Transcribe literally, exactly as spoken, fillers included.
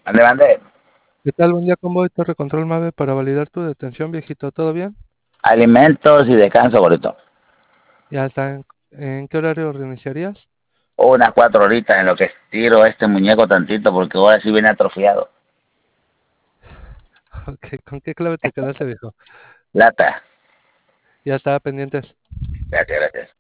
Ande, mande. ¿Qué tal? Buen día, ¿cómo voy? Torre Control Mave para validar tu detención, viejito. ¿Todo bien? Alimentos y descanso, gordito. Ya está. ¿En, en qué horario reiniciarías? Unas cuatro horitas en lo que estiro este muñeco tantito, porque ahora sí viene atrofiado. Ok, ¿con qué clave te quedaste, viejo? Lata. Ya estaba pendientes. Gracias, gracias.